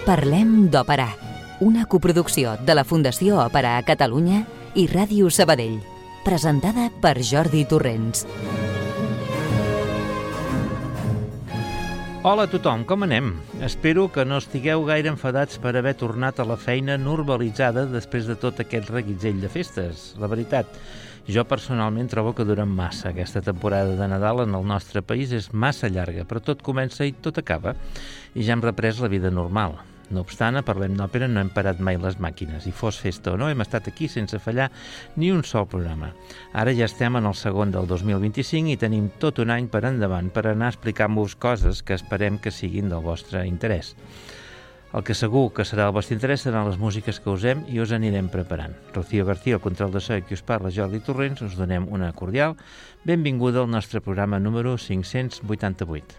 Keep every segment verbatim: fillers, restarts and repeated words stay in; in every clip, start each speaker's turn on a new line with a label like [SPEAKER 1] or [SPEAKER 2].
[SPEAKER 1] Parlem d'Òpera, una coproducció de la Fundació Òpera a Catalunya i Ràdio Sabadell, presentada per Jordi Torrents.
[SPEAKER 2] Hola a tothom, com anem? Espero que no estigueu gaire enfadats per haver tornat a la feina normalitzada després de tot aquest reguitzell de festes. La veritat, jo personalment trobo que dura massa. Aquesta temporada de Nadal en el nostre país és massa llarga, però tot comença i tot acaba, i ja hem reprès la vida normal. No obstant, a Parlem d'Òpera no hem parat mai les màquines, i fos festa o no, hem estat aquí sense fallar ni un sol programa. Ara ja estem en el segon del dos mil vint-i-cinc i tenim tot un any per endavant per anar explicant-vos coses que esperem que siguin del vostre interès. El que segur que serà del vostre interès seran les músiques que usem i us anirem preparant. Rocío García, el control de so, i qui us parla, Jordi Torrents, us donem una cordial benvinguda al nostre programa número cinc-cents vuitanta-vuit.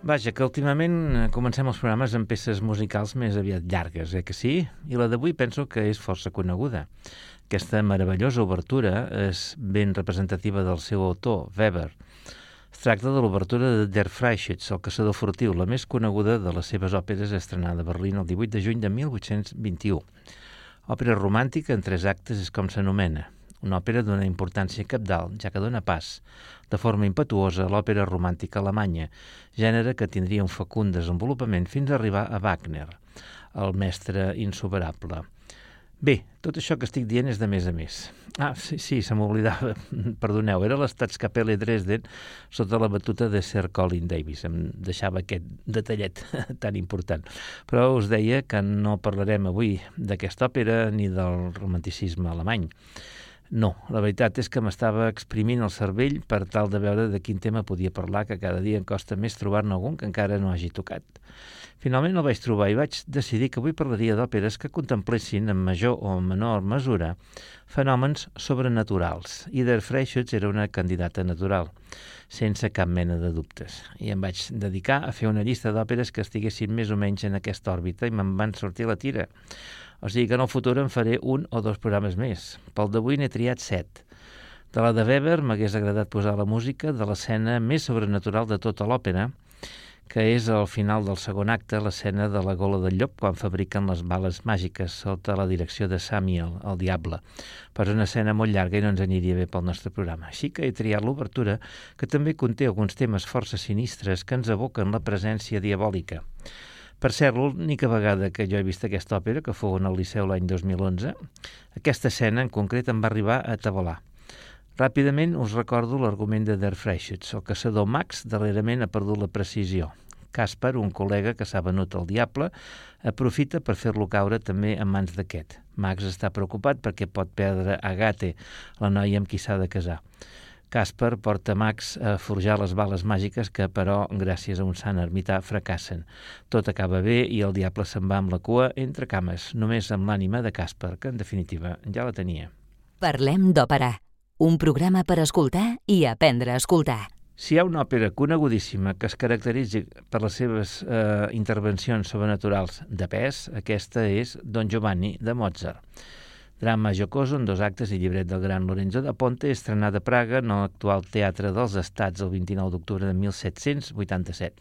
[SPEAKER 2] Vaja, que últimament comencem els programes amb peces musicals més aviat llargues, eh que sí? I la d'avui penso que és força coneguda. Aquesta meravellosa obertura és ben representativa del seu autor, Weber. Es tracta de l'obertura de Der Freischütz, el caçador furtiu, la més coneguda de les seves òperes, estrenada a Berlín el divuit de juny de mil vuit-cents vint-i-u. Òpera romàntica en tres actes és com s'anomena. Una òpera d'una importància cabdal, ja que dona pas, de forma impetuosa, a l'òpera romàntica alemanya, gènere que tindria un fecund desenvolupament fins a arribar a Wagner, el mestre insuperable. Bé, tot això que estic dient és de més a més. Ah, sí, sí, se m'oblidava, perdoneu, era l'Staatskapelle Dresden sota la batuta de Sir Colin Davis. Em deixava aquest detallet tan important. Però us deia que no parlarem avui d'aquesta òpera ni del romanticisme alemany. No, la veritat és que m'estava exprimint el cervell per tal de veure de quin tema podia parlar, que cada dia em costa més trobar-ne algun que encara no hagi tocat. Finalment el vaig trobar i vaig decidir que avui parlaria d'òperes que contemplessin, en major o menor mesura, fenòmens sobrenaturals, i Der Freischütz era una candidata natural, sense cap mena de dubtes. I em vaig dedicar a fer una llista d'òperes que estiguessin més o menys en aquesta òrbita i me'n van sortir la tira. O sigui que en el futur en faré un o dos programes més. Pel d'avui n'he triat set. De la de Weber m'hagués agradat posar la música de l'escena més sobrenatural de tota l'òpera, que és al final del segon acte, l'escena de la gola del llop, quan fabriquen les bales màgiques sota la direcció de Samiel, el diable. Però és una escena molt llarga i no ens aniria bé pel nostre programa. Així que he triat l'obertura, que també conté alguns temes força sinistres que ens evoquen la presència diabòlica. Per cert, l'única vegada que jo he vist aquesta òpera, que fou en el Liceu l'any dos mil onze, aquesta escena en concret em va arribar a atabalar. Ràpidament us recordo l'argument de Der Freischütz. El caçador Max darrerament ha perdut la precisió. Caspar, un col·lega que s'ha venut al diable, aprofita per fer-lo caure també en mans d'aquest. Max està preocupat perquè pot perdre Agathe, la noia amb qui s'ha de casar. Caspar porta Max a forjar les bales màgiques que, però, gràcies a un sant ermità, fracassen. Tot acaba bé i el diable se'n va amb la cua entre cames, només amb l'ànima de Caspar, que, en definitiva, ja la tenia.
[SPEAKER 1] Parlem d'òpera, un programa per escoltar i aprendre a escoltar.
[SPEAKER 2] Si hi ha una òpera conegudíssima que es caracteritzi per les seves eh, intervencions sobrenaturals de pes, aquesta és Don Giovanni, de Mozart. Drama jocoso en dos actes i llibret del gran Lorenzo da Ponte, estrenat a Praga en l'actual Teatre dels Estats el vint-i-nou d'octubre de mil set-cents vuitanta-set.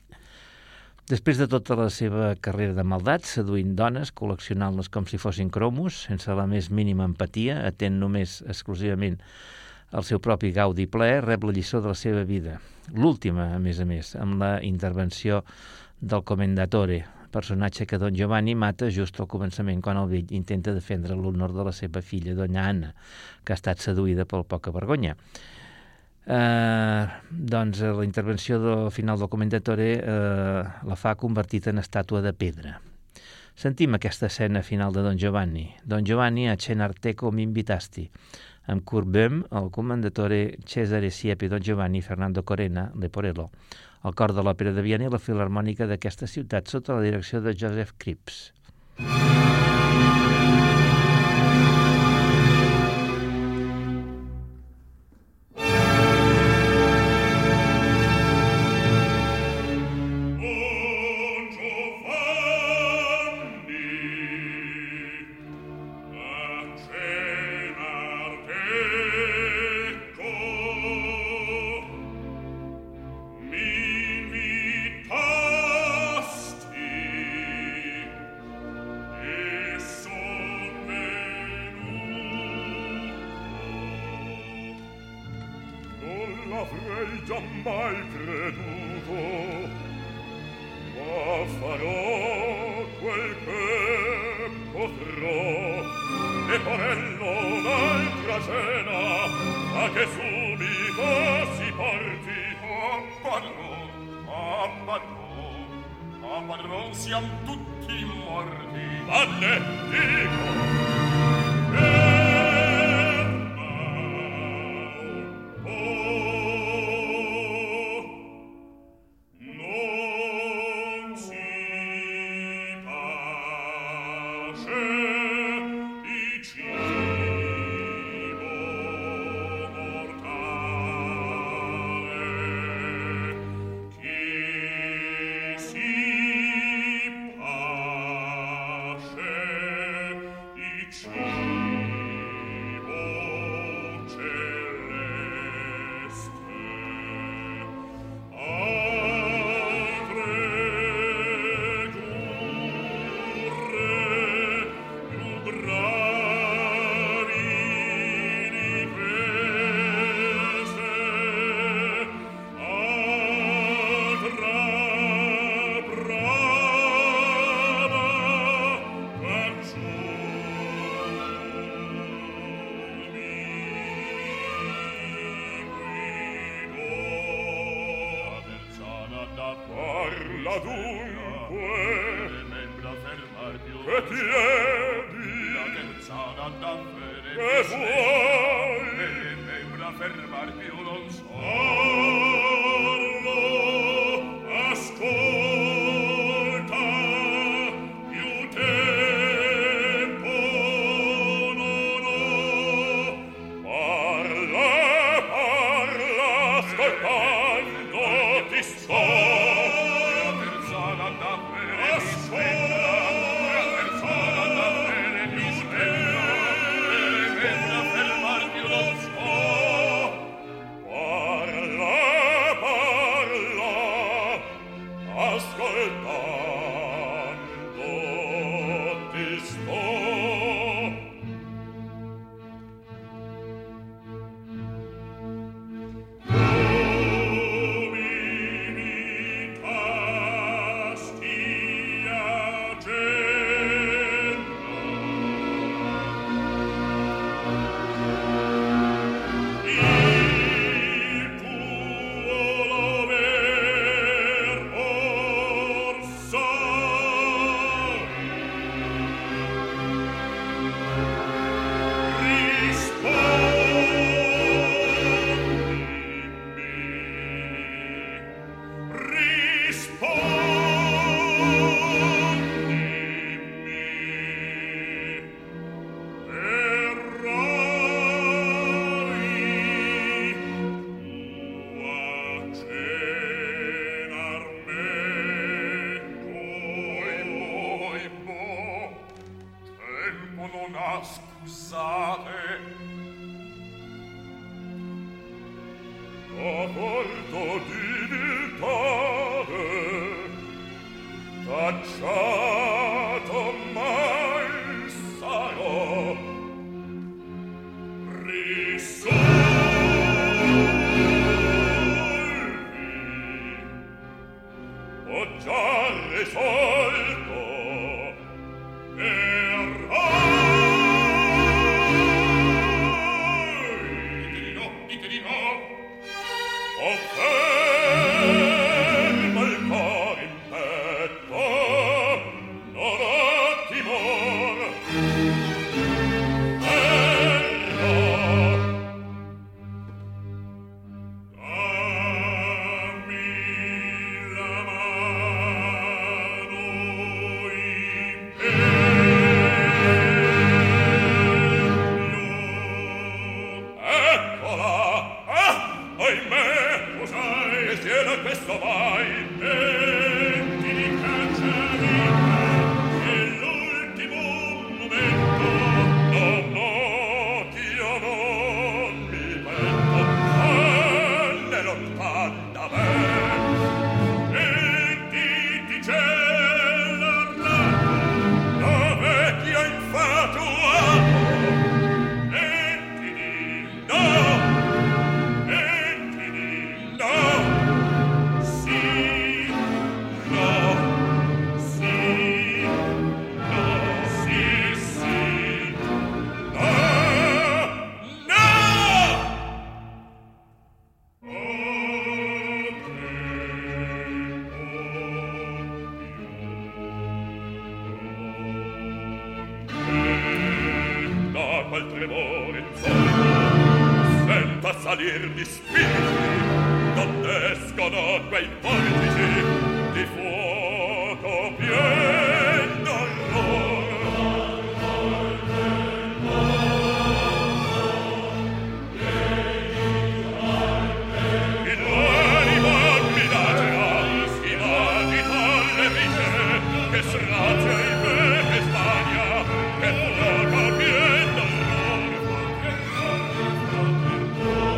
[SPEAKER 2] Després de tota la seva carrera de maldat, seduint dones, col·leccionant-les com si fossin cromos, sense la més mínima empatia, atent només exclusivament al seu propi gaudi i plaer, rep la lliçó de la seva vida. L'última, a més a més, amb la intervenció del Commendatore, personatge que Don Giovanni mata just al començament quan el vell intenta defendre l'honor de la seva filla, Doña Anna, que ha estat seduïda pel poca vergonya. Eh, doncs la intervenció del final del Commendatore eh, la fa convertit en estàtua de pedra. Sentim aquesta escena final de Don Giovanni. Don Giovanni a cenarte come invitasti, amb Kurt Böhm, el Commendatore, Cesare Siepi, Don Giovanni, Fernando Corena, Leporello, el cor de l'Òpera de Viena i la Filharmònica d'aquesta ciutat sota la direcció de Joseph Krips.
[SPEAKER 3] Chi Nulla dunque membra fermar più che piedi la terzana d'avere che vuoi e membra fermar più non so parlo ascolta più tempo non ho parla parla ascoltando ti sto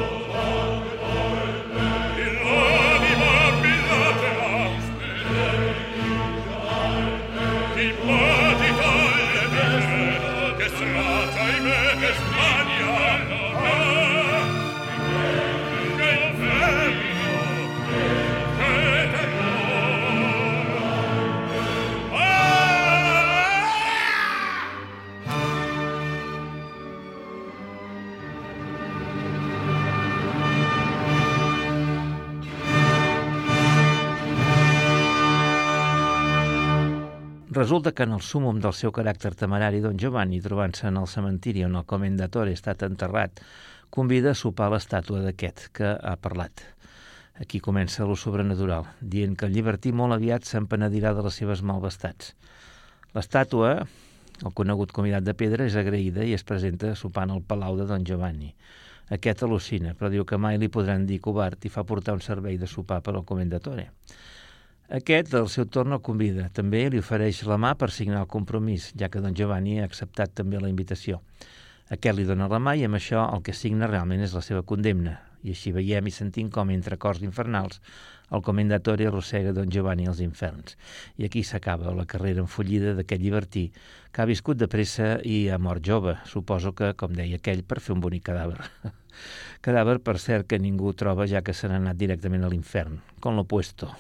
[SPEAKER 4] Thank you.
[SPEAKER 2] Resulta que en el súmum del seu caràcter temerari, don Giovanni, trobant-se en el cementiri on el comendatore ha estat enterrat, convida a sopar l'estàtua d'aquest que ha parlat. Aquí comença lo sobrenatural, dient que el llibertí molt aviat s'empenedirà de les seves malvestats. L'estàtua, el conegut convidat de pedra, és agraïda i es presenta sopant al palau de don Giovanni. Aquest al·lucina, però diu que mai li podran dir covard i fa portar un servei de sopar per al comendatore. Aquest, al seu torn, el convida. També li ofereix la mà per signar el compromís, ja que don Giovanni ha acceptat també la invitació. Aquest li dona la mà i amb això el que signa realment és la seva condemna. I així veiem i sentim com, entre cors infernals, el comendatore arrossega don Giovanni als inferns. I aquí s'acaba la carrera enfollida d'aquest llibertí, que ha viscut de pressa i ha mort jove. Suposo que, com deia aquell, per fer un bonic cadàver. Cadàver, per cert, que ningú troba, ja que se n'ha anat directament a l'infern, con lo puesto.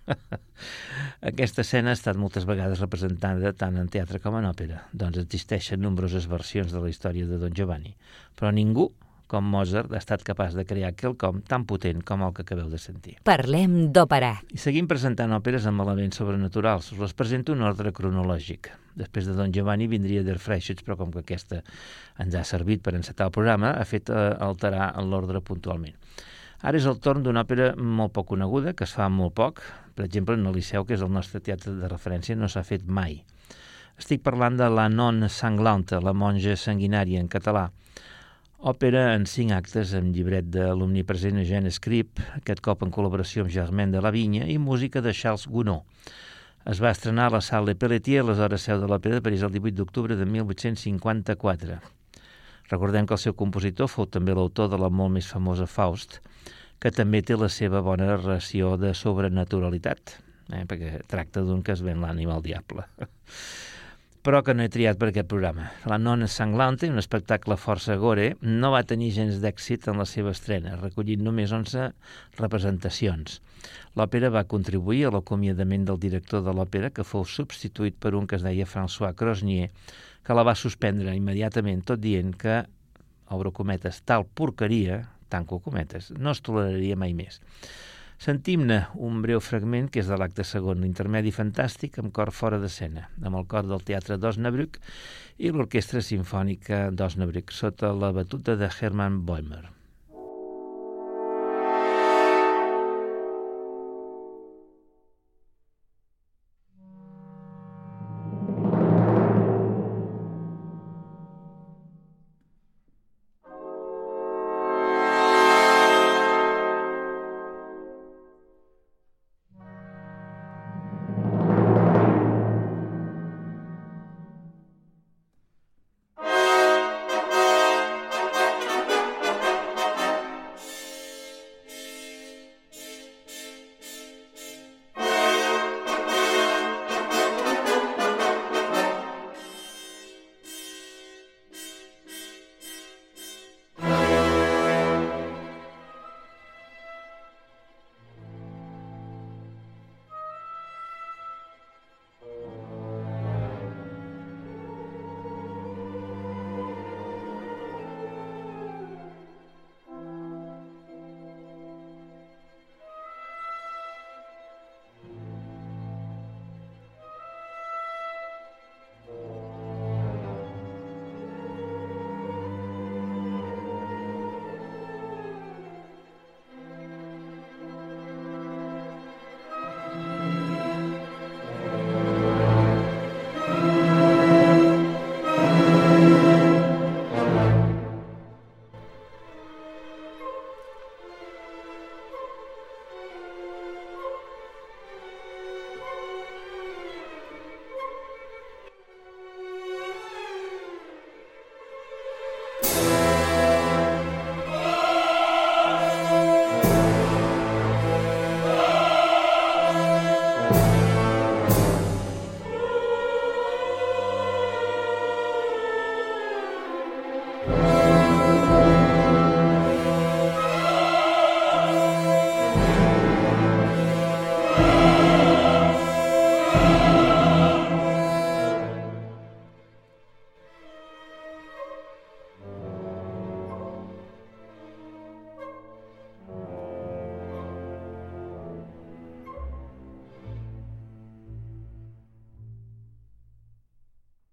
[SPEAKER 2] Aquesta escena ha estat moltes vegades representada tant en teatre com en òpera, doncs existeixen nombroses versions de la història de don Giovanni, però ningú, com Mozart, ha estat capaç de crear quelcom tan potent com el que acabeu de sentir.
[SPEAKER 1] Parlem d'òpera.
[SPEAKER 2] I seguim presentant òperes amb elements sobrenaturals. Us les presento en ordre cronològic. Després de don Giovanni vindria Der Freischütz, però com que aquesta ens ha servit per encetar el programa, ha fet alterar l'ordre puntualment. Ara és el torn d'una òpera molt poc coneguda, que es fa molt poc. Per exemple, en el Liceu, que és el nostre teatre de referència, no s'ha fet mai. Estic parlant de La Nonne Sanglante, la monja sanguinària en català. Òpera en cinc actes amb llibret de l'omnipresent Eugène Scribe, aquest cop en col·laboració amb Germaine de la Vigne, i música de Charles Gounod. Es va estrenar a la Salle Pelletier, aleshores seu de l'Òpera de París, el divuit d'octubre de mil vuit-cents cinquanta-quatre. Recordem que el seu compositor fou també l'autor de la molt més famosa Faust, que també té la seva bona ració de sobrenaturalitat, eh? perquè tracta d'un que es ven l'ànima al diable. Però que no he triat per aquest programa. La Nonne Sanglante, un espectacle força gore, no va tenir gens d'èxit en la seva estrena, recollint només onze representacions. L'òpera va contribuir a l'acomiadament del director de l'òpera, que fou substituït per un que es deia François Crosnier, que la va suspendre immediatament, tot dient que, obro cometes, tal porqueria, tanco cometes, no es toleraria mai més. Sentim-ne un breu fragment que és de l'acte segon, l'intermedi fantàstic amb cor fora d'escena, amb el cor del Teatre d'Osnabrück i l'Orquestra Simfònica d'Osnabrück, sota la batuta de Hermann Bäumer.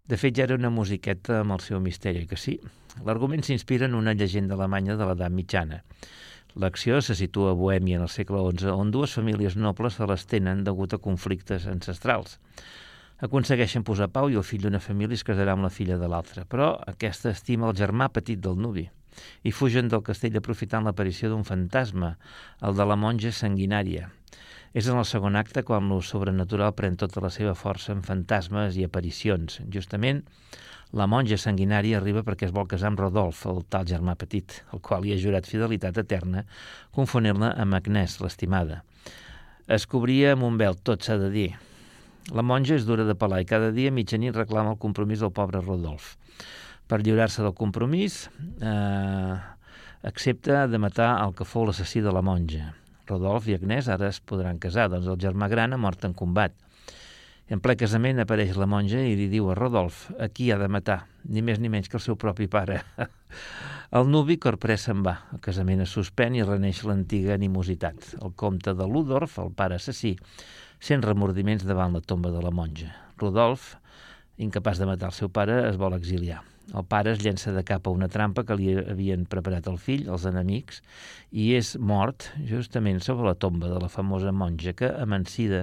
[SPEAKER 2] De fet, ja era una musiqueta amb el seu misteri, que sí? L'argument s'inspira en una llegenda alemanya de l'edat mitjana. L'acció se situa a Bohèmia en el segle onze, on dues famílies nobles se les tenen degut a conflictes ancestrals. Aconsegueixen posar pau i el fill d'una família es casarà amb la filla de l'altra, però aquesta estima el germà petit del nuvi i fugen del castell aprofitant l'aparició d'un fantasma, el de la monja sanguinària. És en el segon acte quan lo sobrenatural pren tota la seva força en fantasmes i aparicions. Justament, la monja sanguinària arriba perquè es vol casar amb Rodolf, el tal germà petit, el qual li ha jurat fidelitat eterna, confonent-la amb Agnès, l'estimada. Es cobria amb un vel, tot s'ha de dir. La monja és dura de pelar i cada dia a mitjanit reclama el compromís del pobre Rodolf. Per lliurar-se del compromís, eh, accepta de matar el que fou l'assassí de la monja. Rodolf i Agnès ara es podran casar, doncs el germà gran ha mort en combat. En ple casament apareix la monja i li diu a Rodolf a qui ha de matar, ni més ni menys que el seu propi pare. El nuvi corprès se'n va, el casament es suspèn i reneix l'antiga animositat. El comte de Ludorf, el pare assassí, sent remordiments davant la tomba de la monja. Rodolf, incapaç de matar el seu pare, es vol exiliar. El pare es llença de cap a una trampa que li havien preparat el fill, els enemics, i és mort justament sobre la tomba de la famosa monja que, amansida,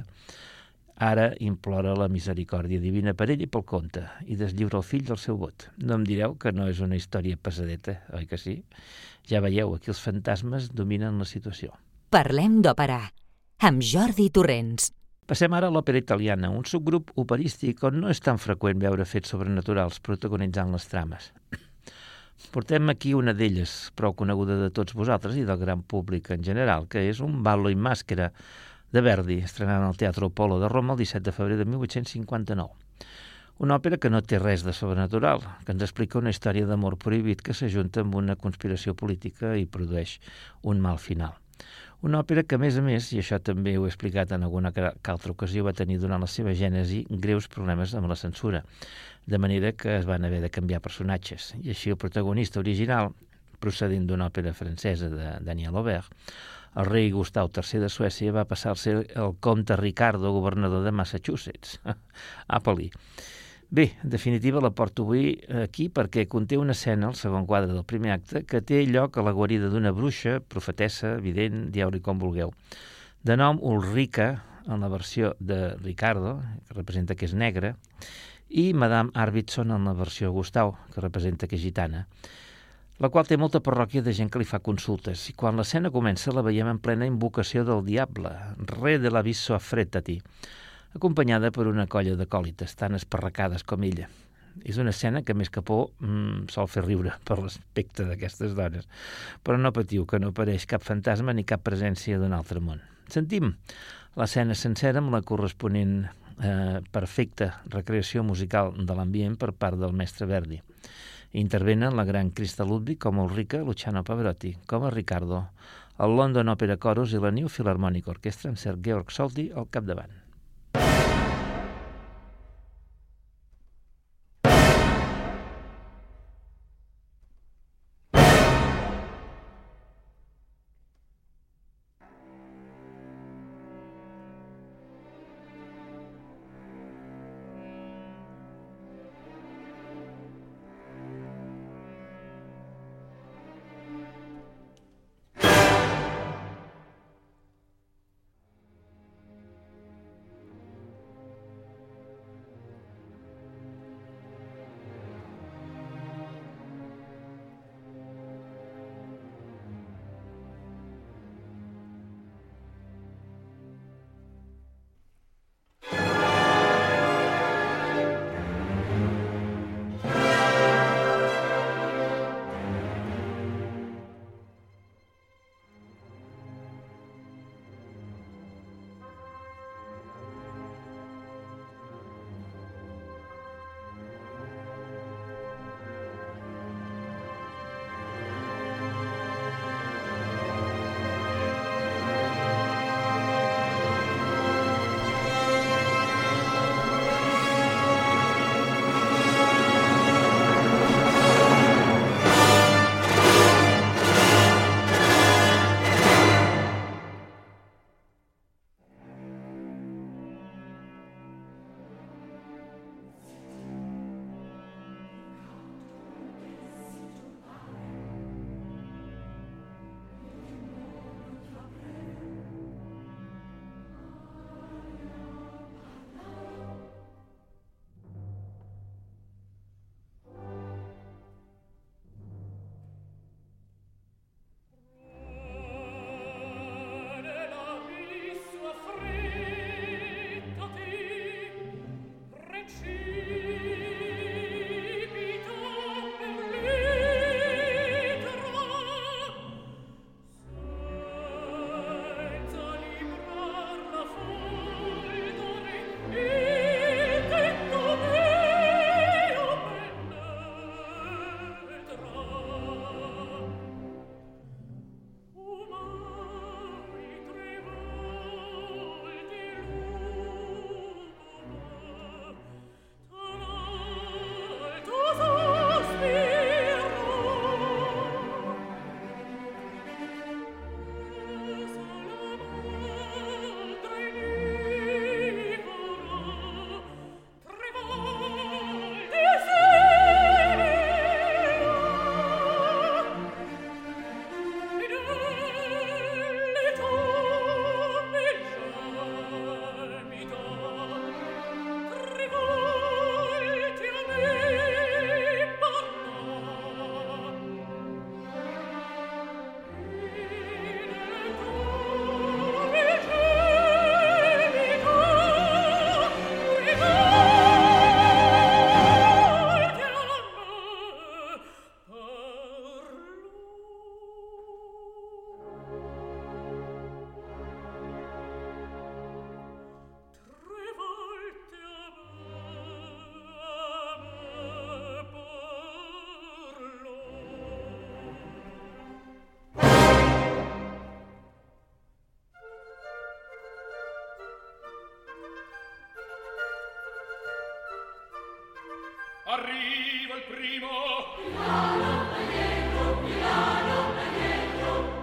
[SPEAKER 2] ara implora la misericòrdia divina per ell i pel comte i deslliura el fill del seu vot. No em direu que no és una història pesadeta, oi que sí? Ja veieu, aquí els fantasmes dominen la situació.
[SPEAKER 1] Parlem d'òpera, amb Jordi Torrents.
[SPEAKER 2] Passem ara a l'òpera italiana, un subgrup operístic on no és tan freqüent veure fets sobrenaturals protagonitzant les trames. Portem aquí una d'elles, prou coneguda de tots vosaltres i del gran públic en general, que és un ballo in maschera de Verdi, estrenant al Teatro Apollo de Roma el disset de febrer de mil vuit-cents cinquanta-nou. Una òpera que no té res de sobrenatural, que ens explica una història d'amor prohibit que s'ajunta amb una conspiració política i produeix un mal final. Una òpera que, a més a més, i això també ho he explicat en alguna altra ocasió, va tenir durant la seva gènesi greus problemes amb la censura, de manera que es van haver de canviar personatges. I així el protagonista original, procedint d'una òpera francesa de Daniel Aubert, el rei Gustau tercer de Suècia va passar a ser el comte Ricardo, governador de Massachusetts. Apa-li. Bé, en definitiva la porto avui aquí perquè conté una escena, el segon quadre del primer acte, que té lloc a la guarida d'una bruixa, profetessa, vident, dieu-li com vulgueu. De nom Ulrica, en la versió de Ricardo, que representa que és negra, i Madame Arvidsson en la versió Gustau, que representa que és gitana, la qual té molta parròquia de gent que li fa consultes, i quan l'escena comença la veiem en plena invocació del diable, re de l'abisso affrettati, acompanyada per una colla d'acòlites tan esparracades com ella. És una escena que, més que por, mmm, sol fer riure per l'aspecte d'aquestes dones. Però no patiu, que no apareix cap fantasma ni cap presència d'un altre món. Sentim l'escena sencera amb la corresponent eh, perfecta recreació musical de l'ambient per part del mestre Verdi. Intervenen la gran Christa Ludwig com a Ulrica, Luciano Pavarotti com a Ricardo, el London Opera Chorus i la New Philharmonic Orchestra amb Sir Georg Solti al capdavant.
[SPEAKER 3] Arriva il primo.
[SPEAKER 4] Milano, là dietro, Milano, là dietro.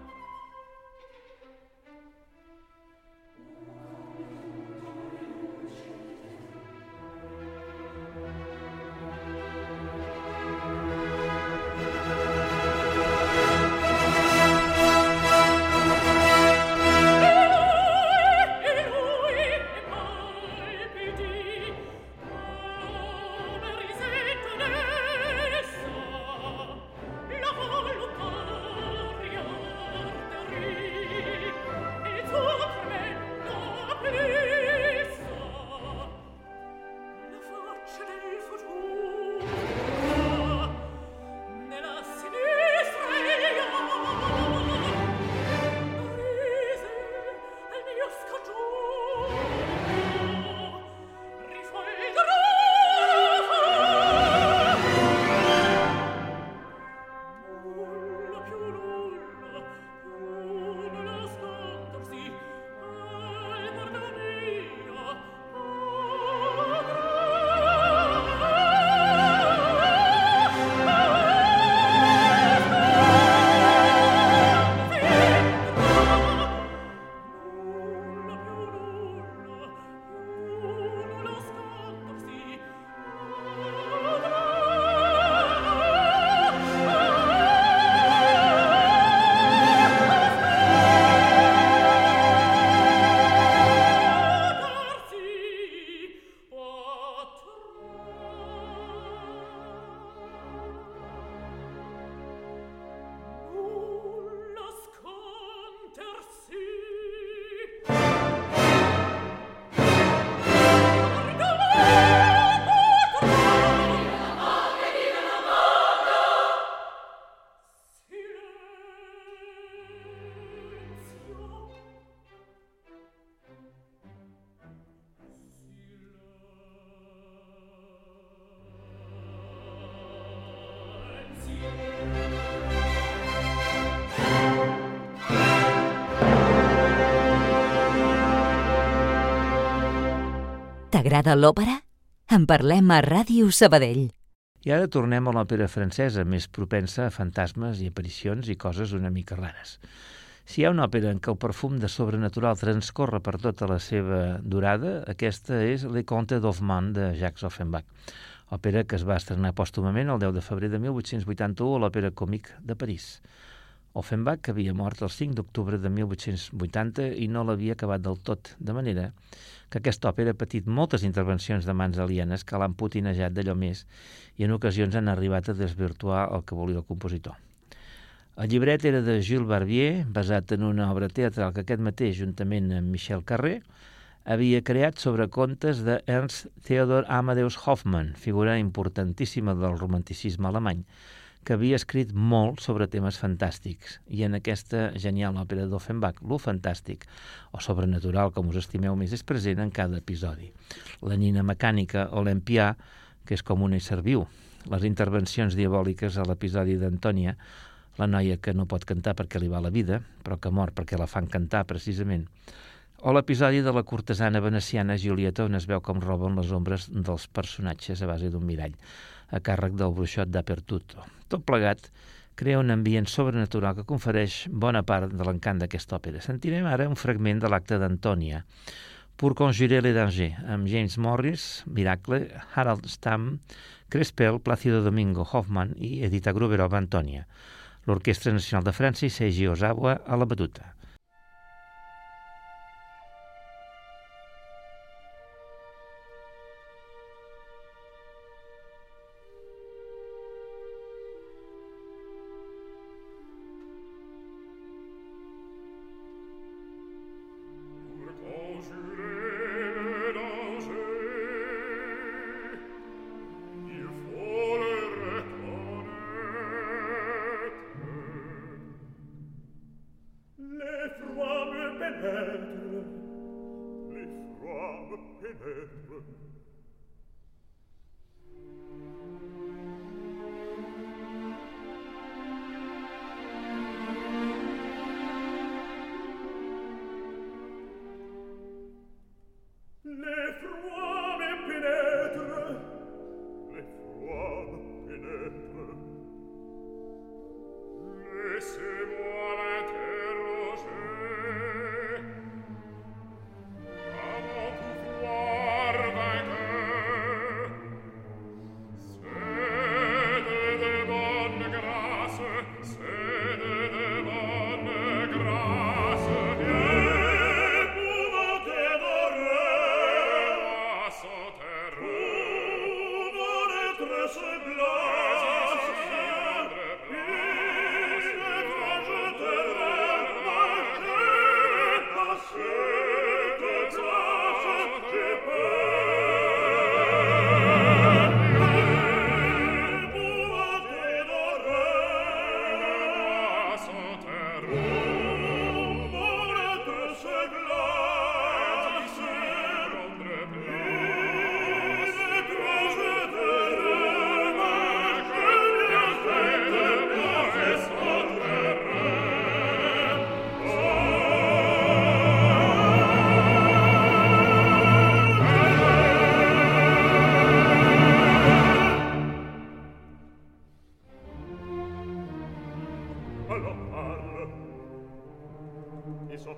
[SPEAKER 1] T'agrada l'òpera? En parlem a Ràdio Sabadell.
[SPEAKER 2] I ara tornem a l'òpera francesa, més propensa a fantasmes i aparicions i coses una mica rares. Si hi ha una òpera en què el perfum de sobrenatural transcorre per tota la seva durada, aquesta és Les Contes d'Hoffmann de Jacques Offenbach, òpera que es va estrenar pòstumament el deu de febrer de mil vuit-cents vuitanta-u a l'Òpera Comique de París. Offenbach havia mort el cinc d'octubre de mil vuit-cents vuitanta i no l'havia acabat del tot, de manera que aquesta òpera ha patit moltes intervencions de mans alienes que l'han potinejat d'allò més i en ocasions han arribat a desvirtuar el que volia el compositor. El llibret era de Jules Barbier, basat en una obra teatral que aquest mateix, juntament amb Michel Carré, havia creat sobre contes de Ernst Theodor Amadeus Hoffmann, figura importantíssima del romanticisme alemany, que havia escrit molt sobre temes fantàstics, i en aquesta genial òpera d'Offenbach, lo fantàstic, o sobrenatural, com us estimeu més, és present en cada episodi. La nina mecànica o l'empià, que és com un ésser viu, les intervencions diabòliques a l'episodi d'Antònia, la noia que no pot cantar perquè li va la vida, però que mor perquè la fan cantar, precisament, o l'episodi de la cortesana veneciana Giulietta, on es veu com roben les ombres dels personatges a base d'un mirall, a càrrec del bruixot d'Apertuto. Tot plegat crea un ambient sobrenatural que confereix bona part de l'encant d'aquesta òpera. Sentirem ara un fragment de l'acte d'Antònia, Pour conjurer les dangers, amb James Morris, Miracle, Harald Stamm, Crespel, Plácido Domingo, Hoffmann i Edita Gruberov, Antònia. L'Orquestra Nacional de França i Seiji Ozawa a la batuta.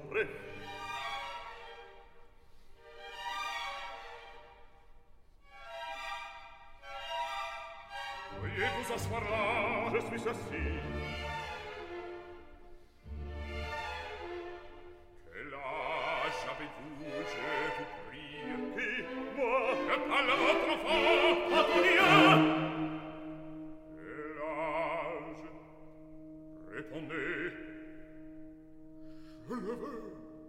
[SPEAKER 3] bref. Veuillez vous asseoir là, je suis assis. Quel âge avez-vous, je vous prie? Qui, moi? Je parle à votre enfant, Antonia! Quel âge? Répondez. Je le veux.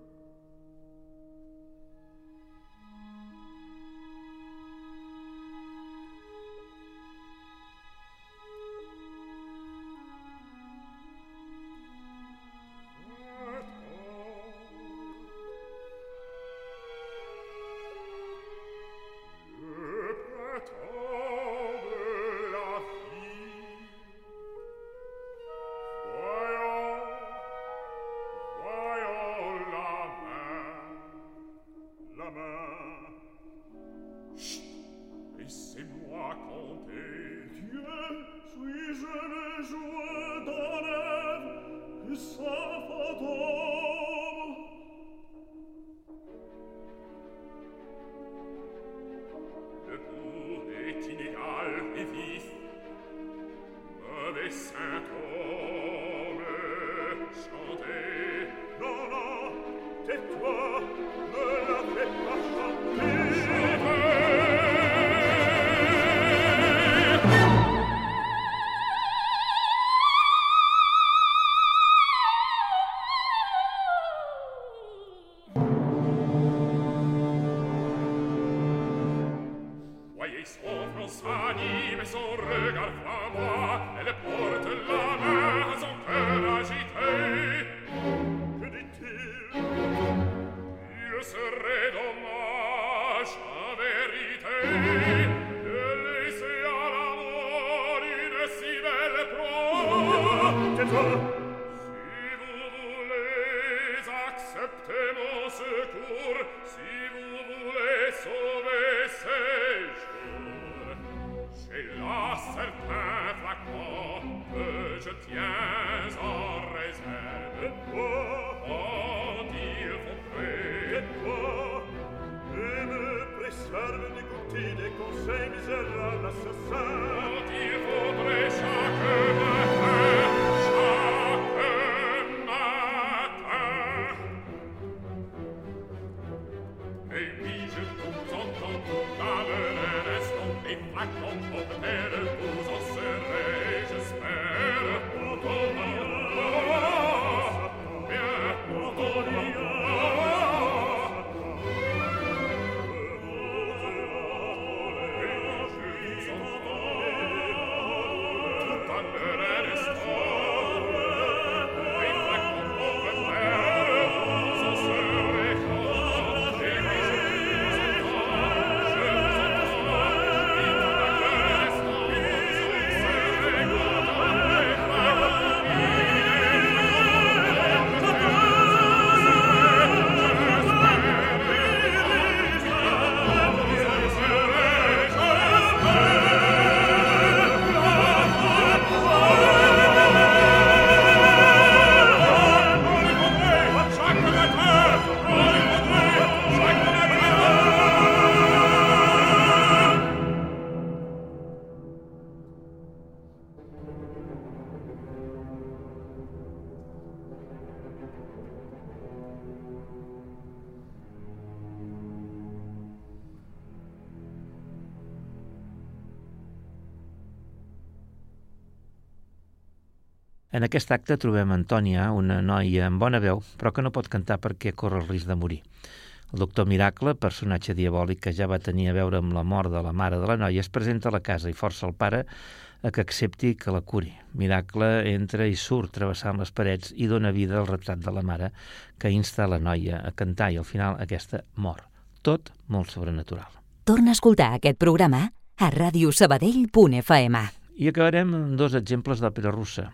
[SPEAKER 2] En aquest acte trobem Antònia, una noia amb bona veu, però que no pot cantar perquè corre el risc de morir. El doctor Miracle, personatge diabòlic que ja va tenir a veure amb la mort de la mare de la noia, es presenta a la casa i força el pare a que accepti que la curi. Miracle entra i surt travessant les parets i dona vida al retrat de la mare que insta la noia a cantar i al final aquesta mor. Tot molt sobrenatural.
[SPEAKER 1] Torna a escoltar aquest programa a ràdio sabadell punt f m.
[SPEAKER 2] I acabarem amb dos exemples d'òpera russa.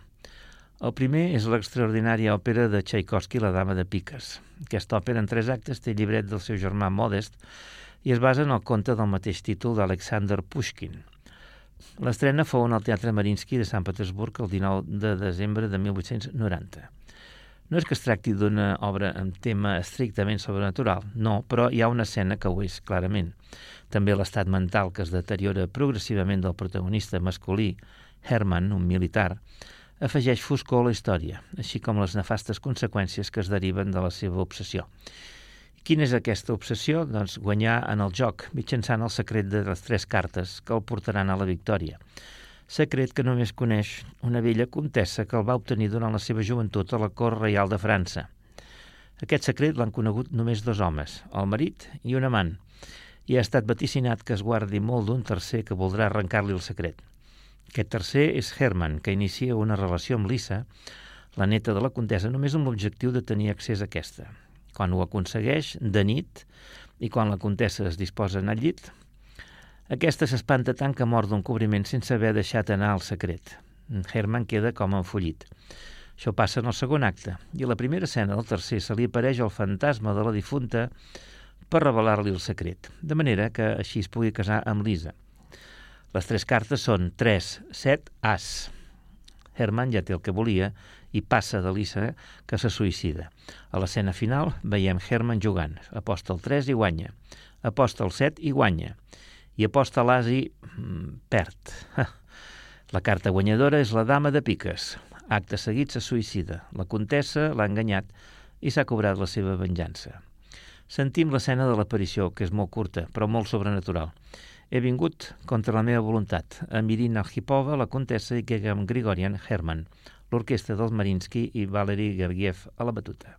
[SPEAKER 2] El primer és l'extraordinària òpera de Tchaikovsky, La dama de piques. Aquesta òpera en tres actes té llibret del seu germà Modest i es basa en el conte del mateix títol d'Alexander Pushkin. L'estrena fou en el Teatre Mariinsky de Sant Petersburg el dinou de desembre de mil vuit-cents noranta. No és que es tracti d'una obra amb tema estrictament sobrenatural, no, però hi ha una escena que ho és clarament. També l'estat mental que es deteriora progressivament del protagonista masculí, Hermann, un militar, afegeix foscor a la història, així com les nefastes conseqüències que es deriven de la seva obsessió. Quina és aquesta obsessió? Doncs guanyar en el joc, mitjançant el secret de les tres cartes que el portaran a la victòria. Secret que només coneix una vella comtessa que el va obtenir durant la seva joventut a la cort reial de França. Aquest secret l'han conegut només dos homes, el marit i un amant, i ha estat vaticinat que es guardi molt d'un tercer que voldrà arrencar-li el secret. Aquest tercer és Hermann, que inicia una relació amb Lisa, la neta de la comtessa, només amb l'objectiu de tenir accés a aquesta. Quan ho aconsegueix, de nit, i quan la comtessa es disposa a anar al llit, aquesta s'espanta tant que mor d'un cobriment sense haver deixat anar el secret. Hermann queda com enfollit. Això passa en el segon acte, i a la primera escena del tercer se li apareix el fantasma de la difunta per revelar-li el secret, de manera que així es pugui casar amb Lisa. Les tres cartes són tres, set, as. Hermann ja té el que volia i passa de Lisa, que se suïcida. A l'escena final veiem Hermann jugant. Aposta el tres i guanya. Aposta el set i guanya. I aposta l'as i perd. La carta guanyadora és la dama de piques. Acte seguit se suïcida. La comtessa l'ha enganyat i s'ha cobrat la seva venjança. Sentim l'escena de l'aparició, que és molt curta, però molt sobrenatural. He vingut contra la meva voluntat, amb Irina Arkhipova, la comtessa, i Gegam Grigorian Hermann, l'orquestra dels Mariinsky i Valery Gergiev a la batuta.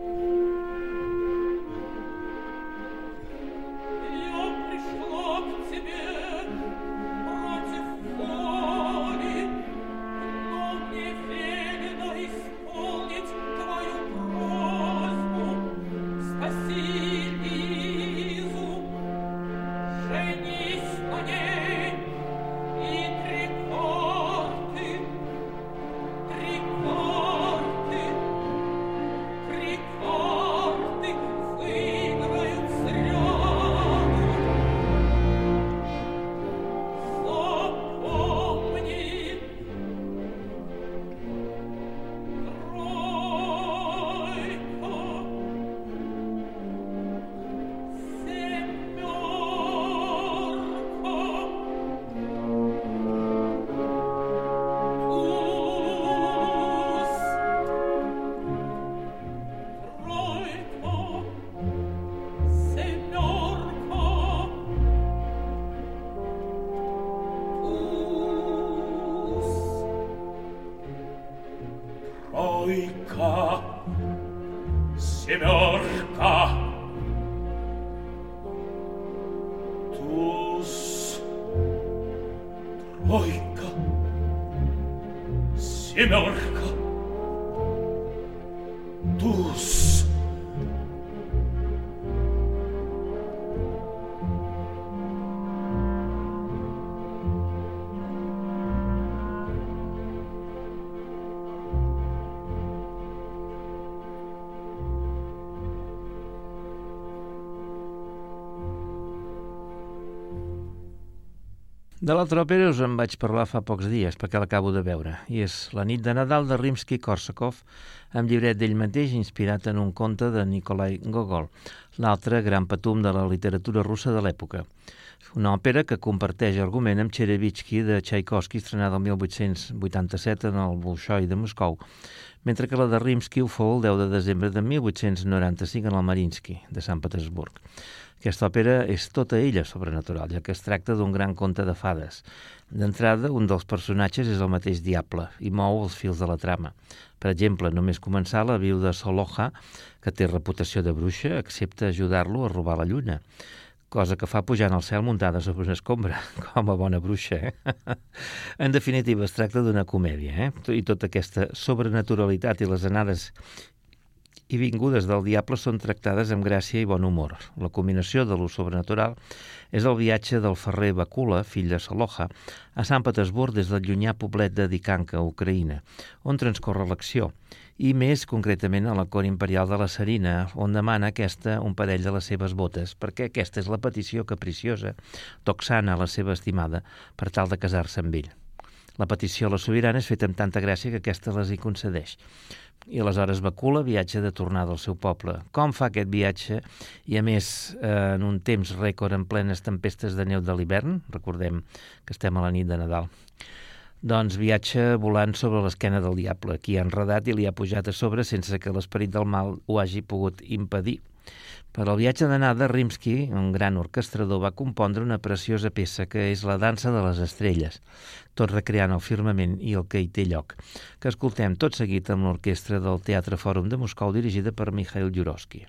[SPEAKER 2] De l'altra òpera us en vaig parlar fa pocs dies, perquè l'acabo de veure, i és La nit de Nadal de Rimsky-Korsakov, amb llibret d'ell mateix inspirat en un conte de Nikolai Gogol, l'altre gran patum de la literatura russa de l'època. Una òpera que comparteix argument amb Cherevitsky de Tchaikovsky, estrenada el mil vuit-cents vuitanta-set en el Bolxoi de Moscou, mentre que la de Rimsky ho fou el deu de desembre de mil vuit-cents noranta-cinc en el Mariinsky, de Sant Petersburg. Aquesta òpera és tota ella sobrenatural, ja que es tracta d'un gran conte de fades. D'entrada, un dels personatges és el mateix diable i mou els fils de la trama. Per exemple, només començar, la viuda Soloja, que té reputació de bruixa, accepta ajudar-lo a robar la lluna, cosa que fa pujant al cel muntada sobre una escombra, com a bona bruixa. Eh? En definitiva, es tracta d'una comèdia, eh? I tota aquesta sobrenaturalitat i les anades i vingudes del diable són tractades amb gràcia i bon humor. La combinació de lo sobrenatural és el viatge del ferrer Bakula, fill de Soloja, a Sant Petersburg des del llunyà poblet de Dikanka, Ucraïna, on transcorre l'acció, i més concretament a la cort imperial de la Tsarina, on demana aquesta un parell de les seves botes, perquè aquesta és la petició capriciosa d'Oksana, la seva estimada, per tal de casar-se amb ell. La petició a la sobirana és feta amb tanta gràcia que aquesta les hi concedeix. I aleshores Bacula viatja de tornada al seu poble. Com fa aquest viatge? I a més, eh, en un temps rècord en plenes tempestes de neu de l'hivern, recordem que estem a la nit de Nadal, doncs viatja volant sobre l'esquena del diable, qui ha enredat i li ha pujat a sobre sense que l'esperit del mal ho hagi pogut impedir. Per al viatge d'anada, Rimsky, un gran orquestrador, va compondre una preciosa peça que és la dansa de les estrelles, tot recreant el firmament i el que hi té lloc, que escoltem tot seguit amb l'orquestra del Teatre Fòrum de Moscou dirigida per Mikhail Jurovsky.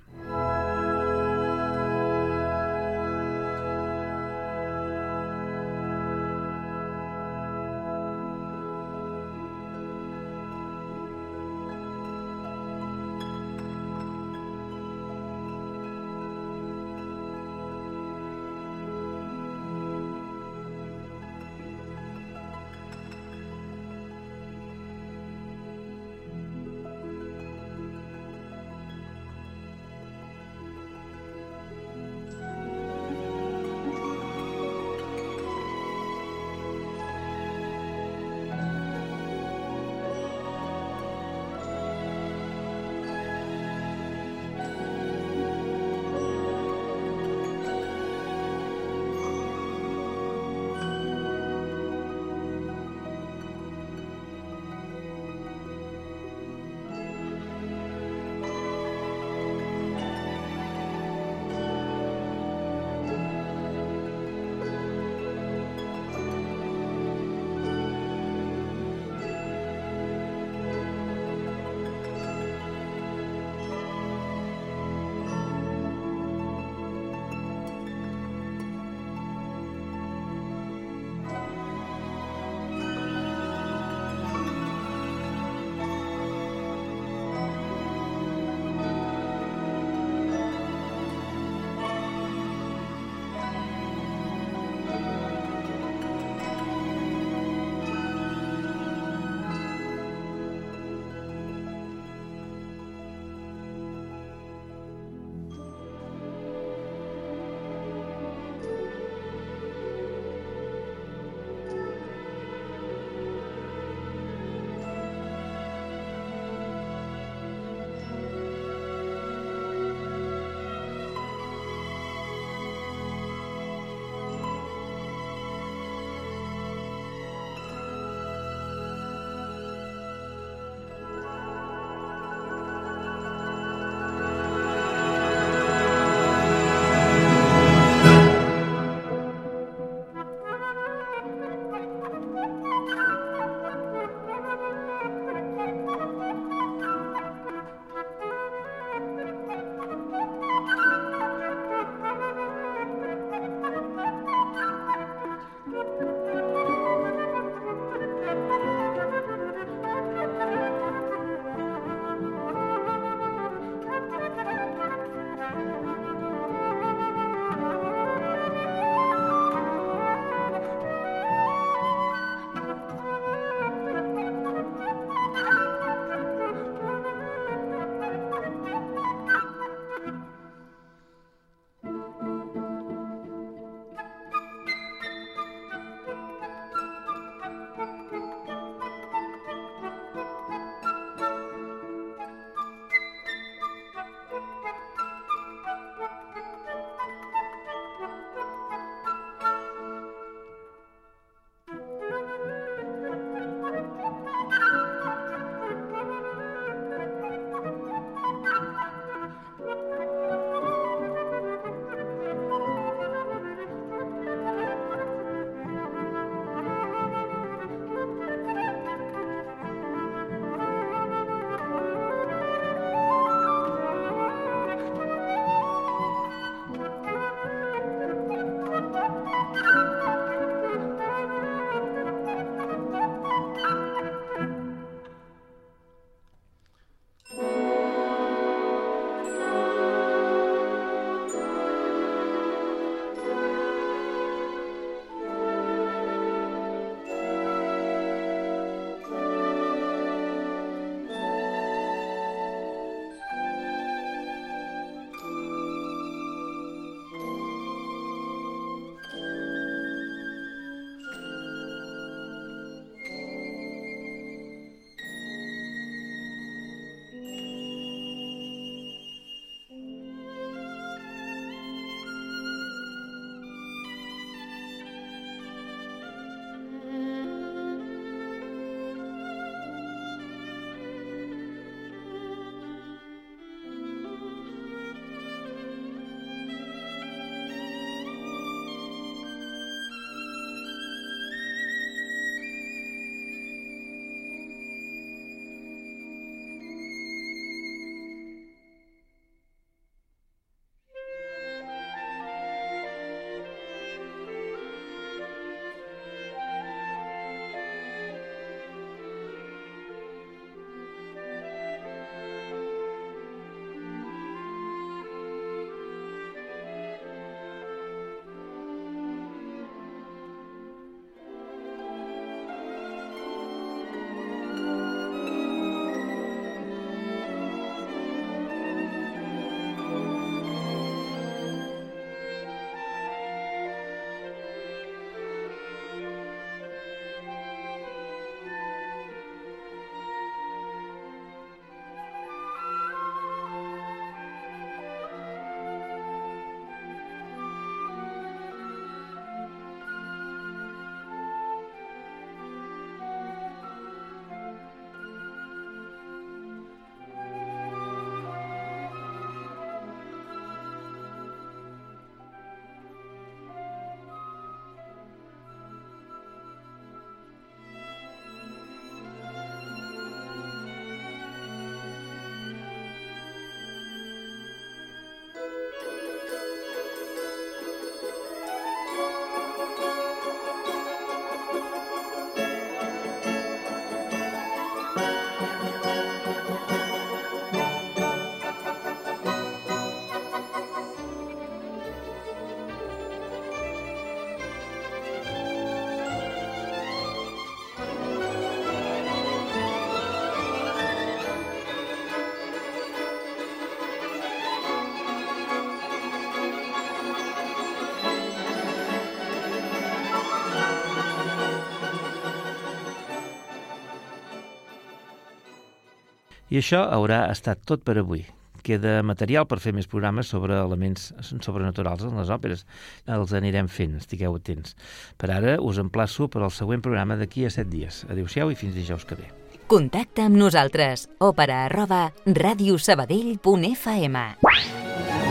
[SPEAKER 2] I això haurà estat tot per avui. Queda material per fer més programes sobre elements sobrenaturals en les òperes. Els anirem fent, estigueu atents. Per ara us emplaço per al següent programa d'aquí a set dies. Adéu-siau i fins dijous que ve.
[SPEAKER 1] Contacta amb nosaltres. Òpera arroba radiosabadell punt f m.